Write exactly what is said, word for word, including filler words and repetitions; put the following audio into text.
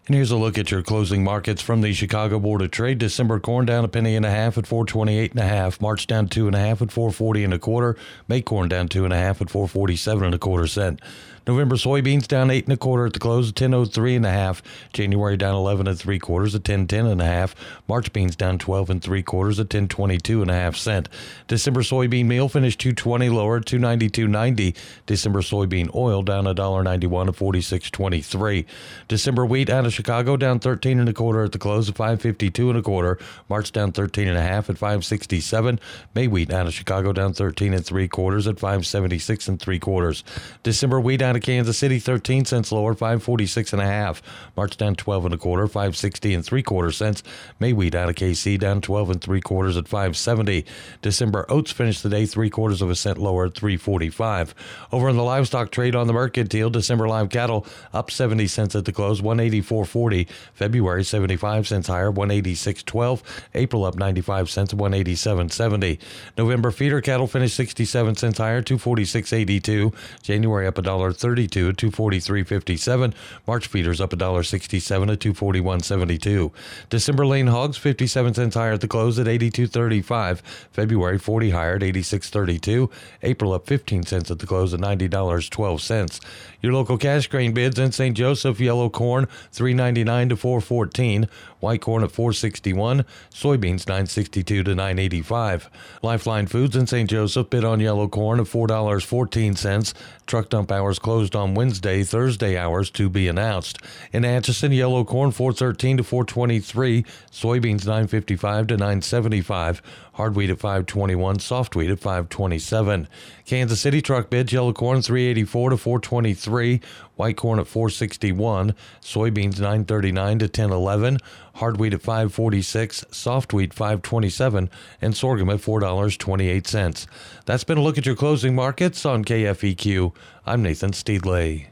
And here's a look at your closing markets from the Chicago Board of Trade. December corn down a penny and a half at four twenty-eight and a half. March down two and a half at four forty and a quarter. May corn down two and a half at four forty-seven and a quarter cent. November soybeans down eight and a quarter at the close at ten oh three and a half. January down eleven and three quarters at ten ten and a half. March beans down twelve and three quarters at ten twenty-two and a half cent. December soybean meal finished two twenty lower at two ninety-two ninety. December soybean oil down one ninety-one at forty-six twenty-three. December wheat out of Chicago down thirteen and a quarter at the close at five fifty-two and a quarter. March down thirteen and a half at five sixty-seven. May wheat out of Chicago down thirteen and three quarters at five seventy-six and three quarters. December wheat out of Kansas City thirteen cents lower, five forty-six and a half. March down twelve and a quarter, five sixty and three quarter cents. May wheat out of K C down twelve and three quarters at five seventy. December oats finished the day three quarters of a cent lower at three forty-five. Over in the livestock trade on the mercantile, December live cattle up seventy cents at the close, one eighty-four forty. February seventy-five cents higher, one eighty-six twelve. April up ninety-five cents, one eighty-seven seventy. November feeder cattle finished sixty-seven cents higher, two forty-six eighty-two. January up one thirty-two at two forty-three fifty-seven. March feeders up one sixty-seven at two forty-one seventy-two. December lane hogs fifty-seven cents higher at the close at eighty-two thirty-five. February forty higher at eighty-six thirty-two. April up fifteen cents at the close at ninety dollars and twelve cents. Your local cash grain bids in Saint Joseph: yellow corn three ninety-nine to four fourteen, white corn at four sixty-one, soybeans nine sixty-two to nine eighty-five. Lifeline Foods in Saint Joseph bid on yellow corn at four dollars and fourteen cents. Truck dump hours closed on Wednesday, Thursday hours to be announced. In Atchison, yellow corn four thirteen to four twenty-three, soybeans nine fifty-five to nine seventy-five, hard wheat at five twenty-one, soft wheat at five twenty-seven. Kansas City truck bids: yellow corn three eighty-four to four twenty-three, white corn at four sixty-one, soybeans nine thirty-nine to ten eleven, hard wheat at five forty-six, soft wheat five twenty-seven, and sorghum at four dollars and twenty-eight cents. That's been a look at your closing markets on K F E Q. I'm Nathan Steedley.